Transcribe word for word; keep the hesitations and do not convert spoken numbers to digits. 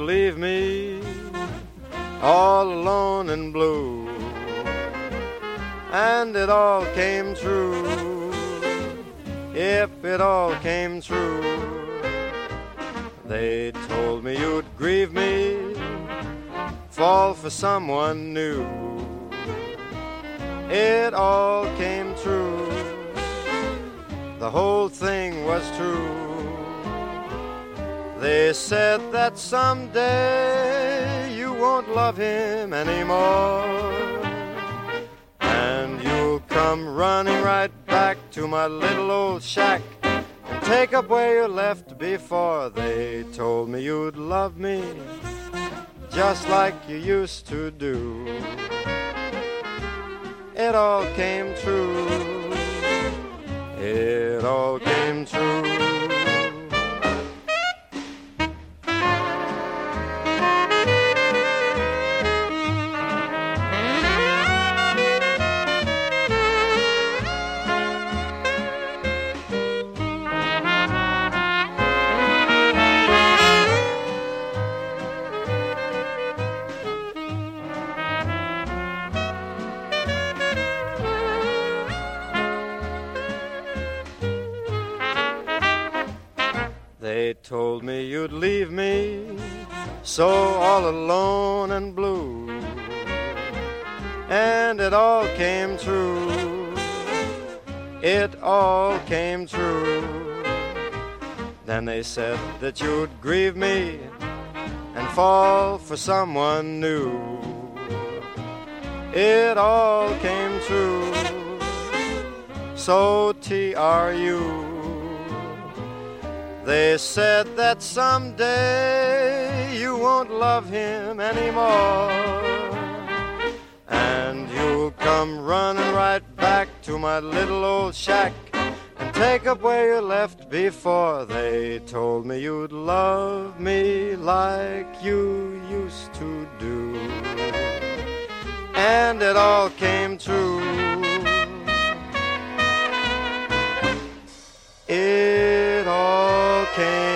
leave me all alone and blue. And it all came true. If it all came true, they told me you'd grieve me, fall for someone new. It all came true. The whole thing was true. They said that someday you won't love him anymore, and you'll come running right back to my little old shack and take up where you left before. They told me you'd love me just like you used to do. It all came true. It all came true. They told me you'd leave me so all alone and blue, and it all came true. It all came true. Then they said that you'd grieve me and fall for someone new. It all came true. So T R U. They said that someday you won't love him anymore, and you'll come running right back to my little old shack and take up where you left before. They told me you'd love me like you used to do, and it all came true. It all came